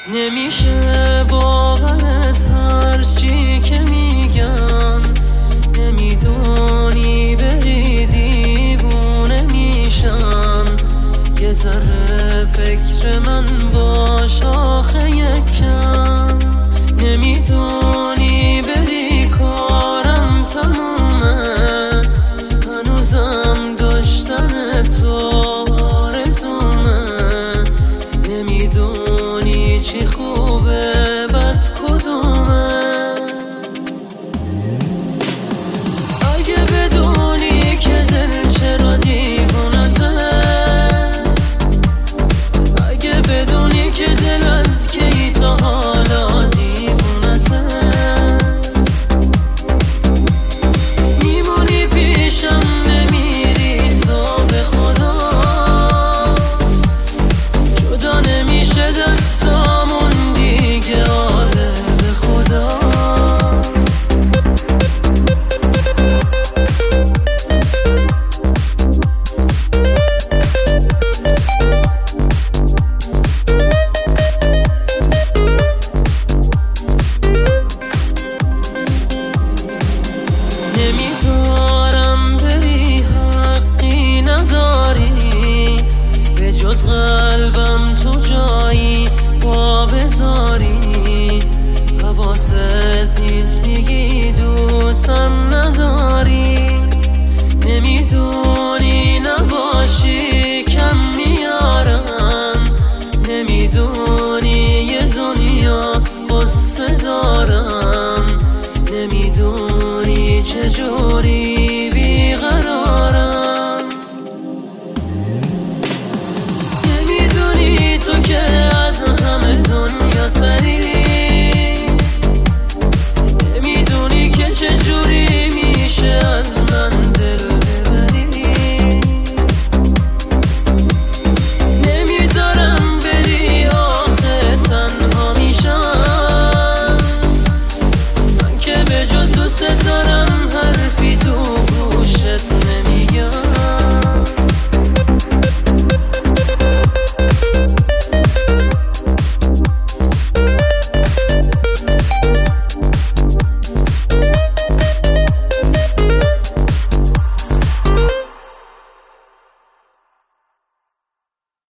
نمیشه باورت هرچی که میگن، نمیدونی بری دیوونه میشن. یه ذره فکر من باش آخه یکم، نمیدونی بری کارم تمومه. هنوزم داشتن تو آرزومه، نمیدونی چی خوبه بد کدومه. اگه بدونی که دل چرا دیوونته، اگه بدونی که دل از کی تا حالا دیوونته، میمونی پیشم نمیری تو به خدا. جدا نمیشه دستامون دیگه، آره به خدا. نمیذارم بری حقی نداری، به جز قلبم تو جایی با بذاری. حواست نیست میگی دوستم نداری، نمیدونی نباشی کم میارم. نمیدونی یه دنیا قصه دارم، نمیدونی چجوری